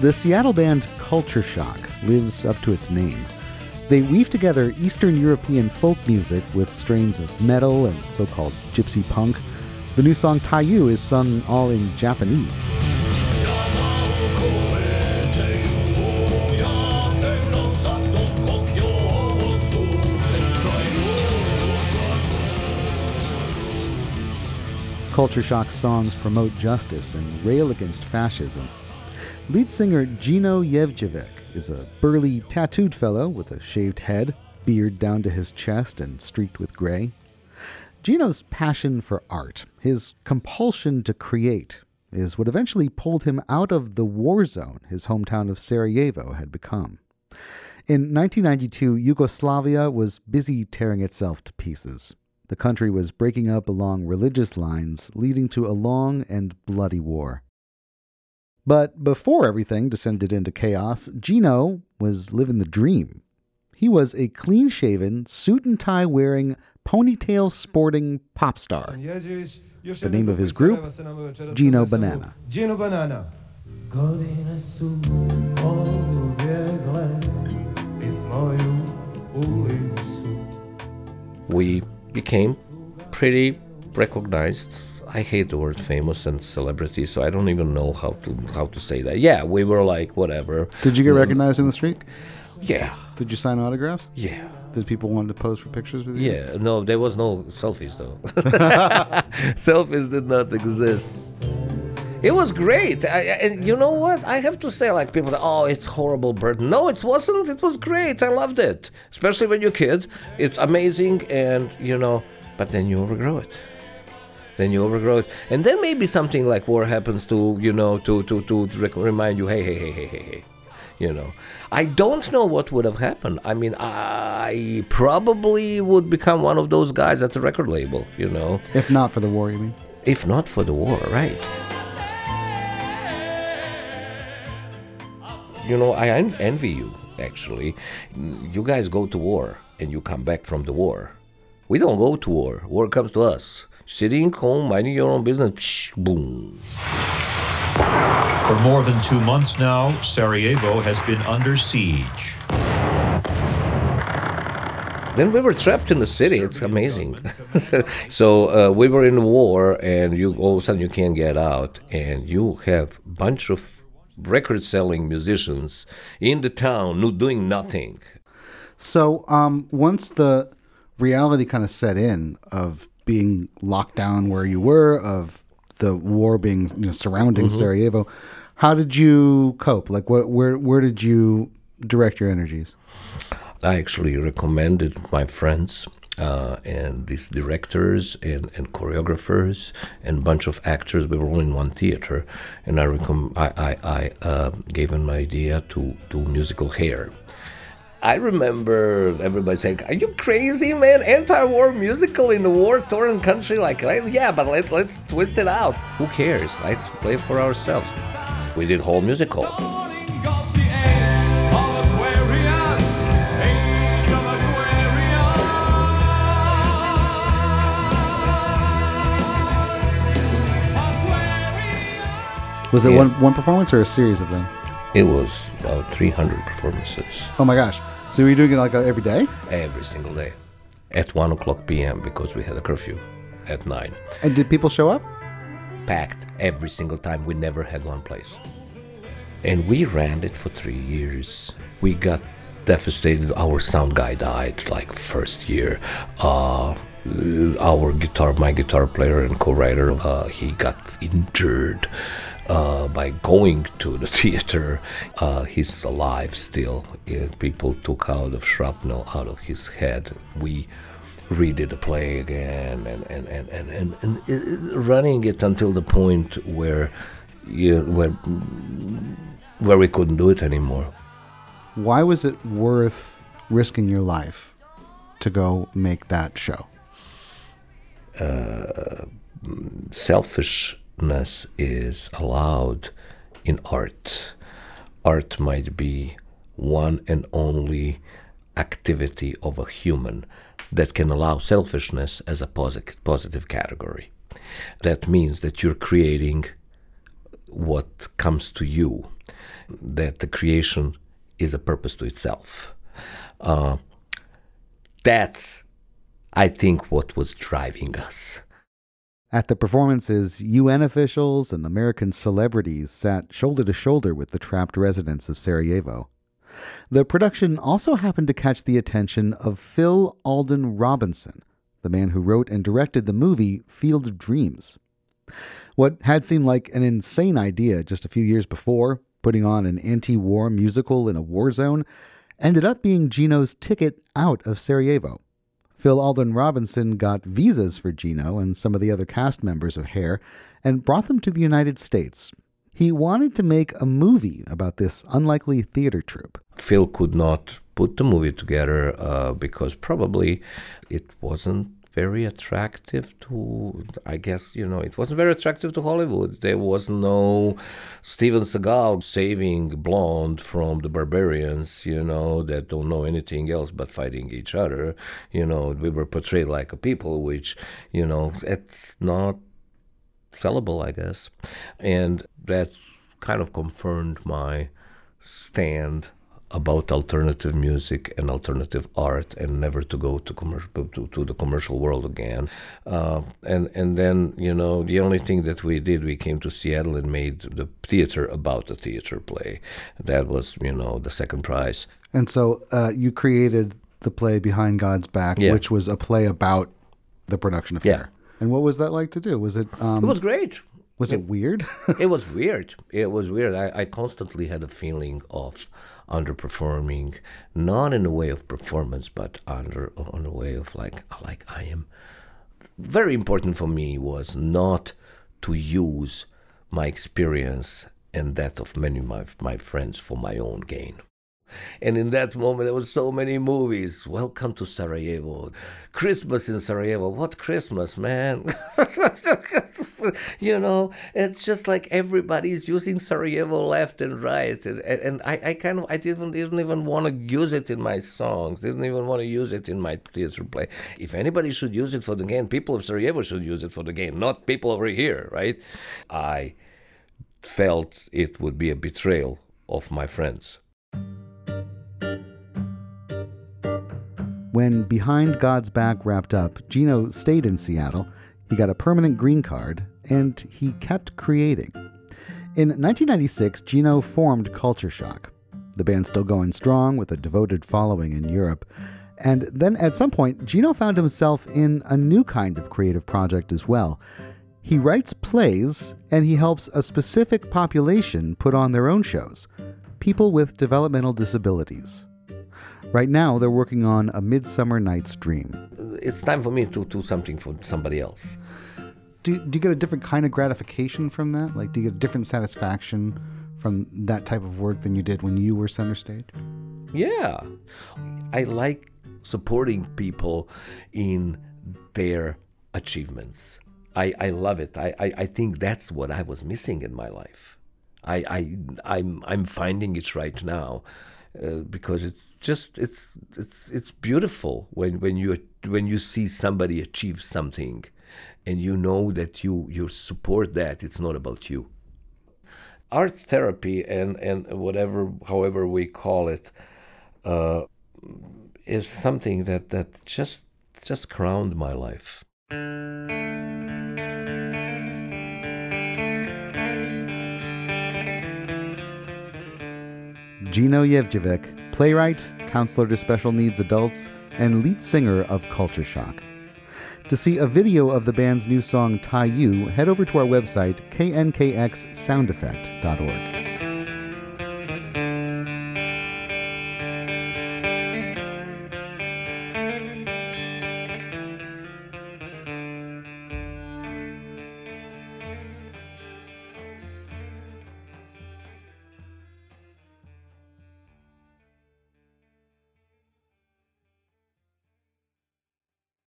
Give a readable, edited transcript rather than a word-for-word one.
The Seattle band Culture Shock lives up to its name. They weave together Eastern European folk music with strains of metal and so-called gypsy punk. The new song Taiyu is sung all in Japanese. Culture Shock's songs promote justice and rail against fascism. Lead singer Gino Yevjevich is a burly, tattooed fellow with a shaved head, beard down to his chest and streaked with gray. Gino's passion for art, his compulsion to create, is what eventually pulled him out of the war zone his hometown of Sarajevo had become. In 1992, Yugoslavia was busy tearing itself to pieces. The country was breaking up along religious lines, leading to a long and bloody war. But before everything descended into chaos, Gino was living the dream. He was a clean-shaven, suit-and-tie-wearing, ponytail-sporting pop star. The name of his group, Gino Banana. Gino Banana. We became pretty recognized. I hate the word famous and celebrity, so I don't even know how to say that. Yeah, we were like, whatever. Did you get recognized in the street? Yeah. Did you sign autographs? Yeah. Did people want to pose for pictures with you? Yeah, no, there was no selfies, though. Selfies did not exist. It was great. And you know what? I have to say, like, people, oh, it's horrible burden. No, it wasn't. It was great. I loved it. Especially when you're a kid. It's amazing, and, but then you overgrow it. And then maybe something like war happens to, to remind you, hey. I don't know what would have happened. I mean, I probably would become one of those guys at the record label, If not for the war, you mean? If not for the war, right. I envy you, actually. You guys go to war, and you come back from the war. We don't go to war. War comes to us. Sitting home, minding your own business, psh, boom. For more than 2 months now, Sarajevo has been under siege. Then we were trapped in the city. It's amazing. So we were in war, and all of a sudden you can't get out, and you have a bunch of record-selling musicians in the town doing nothing. So once the reality kind of set in of being locked down where you were, of the war being surrounding Sarajevo, how did you cope? Like, where did you direct your energies? I actually recommended my friends and these directors and choreographers and a bunch of actors. We were all in one theater, and I gave them an idea to do musical Hair. I remember everybody saying, "Are you crazy, man? Anti-war musical in a war-torn country?" Like, yeah, but let's twist it out. Who cares? Let's play for ourselves. We did whole musical. Was it one performance or a series of them? It was about 300 performances. Oh my gosh. So were you doing it like every day? Every single day. At 1 o'clock p.m. because we had a curfew at 9. And did people show up? Packed every single time. We never had one place. And we ran it for 3 years. We got devastated. Our sound guy died like first year. My guitar player and co-writer, he got injured by going to the theater. He's alive still. People took out of shrapnel out of his head. We redid the play again and running it until the point where we couldn't do it anymore. Why was it worth risking your life to go make that show? Selfishness is allowed in art. Art might be one and only activity of a human that can allow selfishness as a positive category. That means that you're creating what comes to you. that the creation is a purpose to itself. That's, I think, what was driving us. At the performances, UN officials and American celebrities sat shoulder to shoulder with the trapped residents of Sarajevo. The production also happened to catch the attention of Phil Alden Robinson, the man who wrote and directed the movie Field of Dreams. What had seemed like an insane idea just a few years before, putting on an anti-war musical in a war zone, ended up being Gino's ticket out of Sarajevo. Phil Alden Robinson got visas for Gino and some of the other cast members of Hair and brought them to the United States. He wanted to make a movie about this unlikely theater troupe. Phil could not put the movie together because probably it wasn't very attractive to, I guess, it wasn't very attractive to Hollywood. There was no Steven Seagal saving Blonde from the barbarians, that don't know anything else but fighting each other. We were portrayed like a people, which, it's not sellable, I guess. And that kind of confirmed my stand about alternative music and alternative art, and never to go to the commercial world again. And then, the only thing that we did, we came to Seattle and made the theater about the theater play. That was, the second prize. And so you created the play Behind God's Back, which was a play about the production of Hair. And what was that like to do? Was it? It was great. Was it weird? It was weird. It was weird. I constantly had a feeling of underperforming, not in a way of performance, but on a way of like I am. Very important for me was not to use my experience and that of many of my friends for my own gain. And in that moment, there were so many movies. Welcome to Sarajevo. Christmas in Sarajevo. What Christmas, man? It's just like everybody's using Sarajevo left and right. And I didn't even want to use it in my songs. Didn't even want to use it in my theater play. If anybody should use it for the gain, people of Sarajevo should use it for the gain, not people over here, right? I felt it would be a betrayal of my friends. When Behind God's Back wrapped up, Gino stayed in Seattle, he got a permanent green card, and he kept creating. In 1996, Gino formed Culture Shock. The band's still going strong with a devoted following in Europe. And then at some point, Gino found himself in a new kind of creative project as well. He writes plays, and he helps a specific population put on their own shows, people with developmental disabilities. Right now, they're working on A Midsummer Night's Dream. It's time for me to do something for somebody else. Do you get a different kind of gratification from that? Like, do you get a different satisfaction from that type of work than you did when you were center stage? Yeah. I like supporting people in their achievements. I love it. I think that's what I was missing in my life. I'm finding it right now. Because it's beautiful when you see somebody achieve something, and you know that you support that. It's not about you. Art therapy and however we call it is something that just crowned my life. Gino Jevđević, playwright, counselor to special needs adults, and lead singer of Culture Shock. To see a video of the band's new song, Tie You, head over to our website, knkxsoundeffect.org.